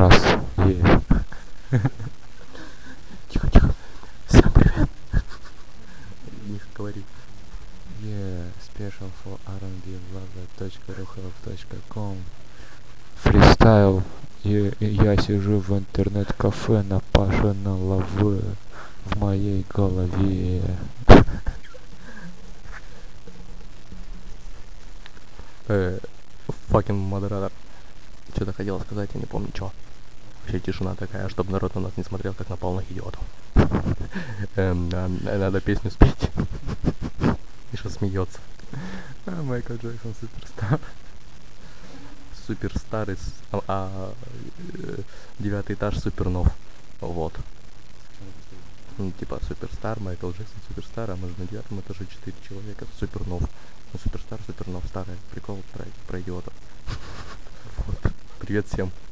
Раз. Тихо, тихо. Всем привет. Миша, говори. Special for rnblover.ruhelp.com. Фристайл. Я сижу в интернет-кафе на Пашино лавы в моей голове. Факин модератор. Что-то хотел сказать, я не помню, что. Вообще тишина такая, чтобы народ на нас не смотрел, как на полных идиотов. Надо песню спеть. Миша смеется. Майкл Джексон суперстар. Суперстар из... девятый этаж Супернов. Вот. Ну, типа Суперстар, Майкл Джексон, Суперстар, а мы же на 9 этаже 4 человека. Супернов. Ну, Суперстар, Супернов, старый. Прикол про идиотов. Вот. Привет всем.